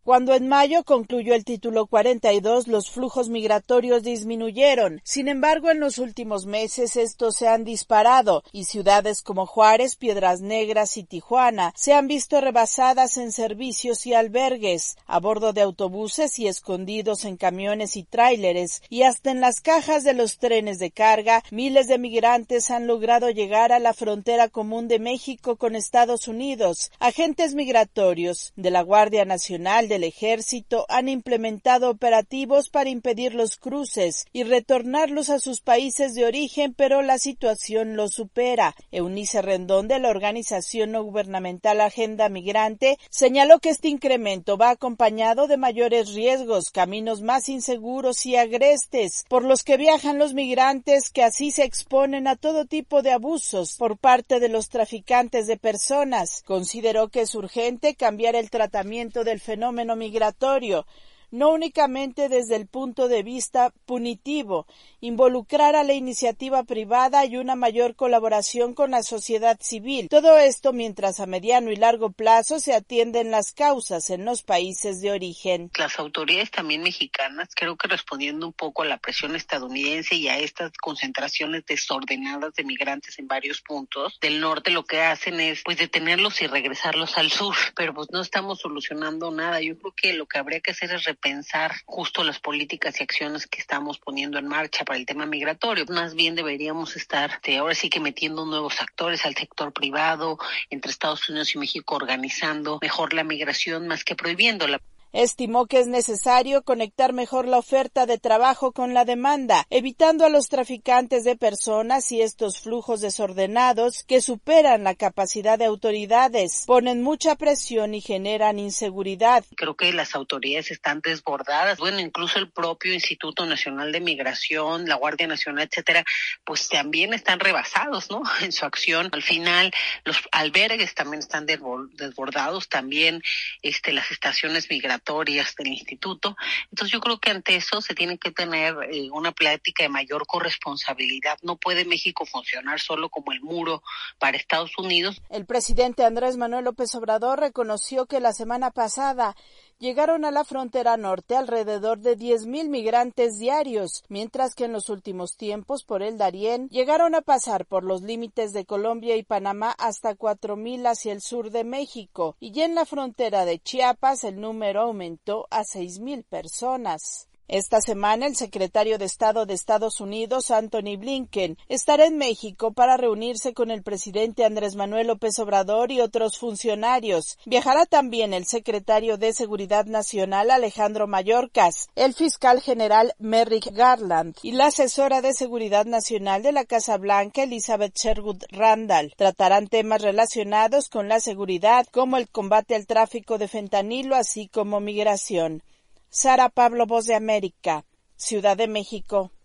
Cuando en mayo concluyó el título 42, los flujos migratorios disminuyeron. Sin embargo, en los últimos meses estos se han disparado y ciudades como Juárez, Piedras Negras y Tijuana se han visto rebasadas en servicios y albergues, a bordo de autobuses y escondidos en camiones y tráileres, y hasta en las cajas de los trenes de carga, miles de migrantes han logrado llegar a la frontera común de México con Estados Unidos. Agentes migratorios de la Guardia Nacional, del Ejército han implementado operativos para impedir los cruces y retornarlos a sus países de origen, pero la situación los supera. Eunice Rendón, de la organización no gubernamental Agenda Migrante, señaló que este incremento va acompañado de mayores riesgos, caminos más inseguros y agrestes por los que viajan los migrantes, que así se exponen a todo tipo de abusos por parte de los traficantes de personas. Consideró que es urgente cambiar el tratamiento del fenómeno migratorio, no únicamente desde el punto de vista punitivo, involucrar a la iniciativa privada y una mayor colaboración con la sociedad civil. Todo esto mientras a mediano y largo plazo se atienden las causas en los países de origen. Las autoridades también mexicanas, creo que respondiendo un poco a la presión estadounidense y a estas concentraciones desordenadas de migrantes en varios puntos del norte, lo que hacen es pues detenerlos y regresarlos al sur, pero pues no estamos solucionando nada. Yo creo que lo que habría que hacer es repensar justo las políticas y acciones que estamos poniendo en marcha para el tema migratorio. Más bien deberíamos estar ahora sí que metiendo nuevos actores al sector privado, entre Estados Unidos y México, organizando mejor la migración más que prohibiéndola. Estimó que es necesario conectar mejor la oferta de trabajo con la demanda, evitando a los traficantes de personas y estos flujos desordenados que superan la capacidad de autoridades, ponen mucha presión y generan inseguridad. Creo que las autoridades están desbordadas. Bueno, incluso el propio Instituto Nacional de Migración, la Guardia Nacional, etcétera, pues también están rebasados, ¿no? En su acción. Al final, los albergues también están desbordados, también las estaciones migratorias del instituto. Entonces yo creo que ante eso se tiene que tener una plática de mayor corresponsabilidad. No puede México funcionar solo como el muro para Estados Unidos. El presidente Andrés Manuel López Obrador reconoció que la semana pasada llegaron a la frontera norte alrededor de 10,000 migrantes diarios, mientras que en los últimos tiempos por el Darién llegaron a pasar por los límites de Colombia y Panamá hasta 4,000 hacia el sur de México, y ya en la frontera de Chiapas el número aumentó a 6,000 personas. Esta semana, el secretario de Estado de Estados Unidos, Antony Blinken, estará en México para reunirse con el presidente Andrés Manuel López Obrador y otros funcionarios. Viajará también el secretario de Seguridad Nacional, Alejandro Mayorkas, el fiscal general Merrick Garland y la asesora de Seguridad Nacional de la Casa Blanca, Elizabeth Sherwood Randall. Tratarán temas relacionados con la seguridad, como el combate al tráfico de fentanilo, así como migración. Sara Pablo, Voz de América, Ciudad de México.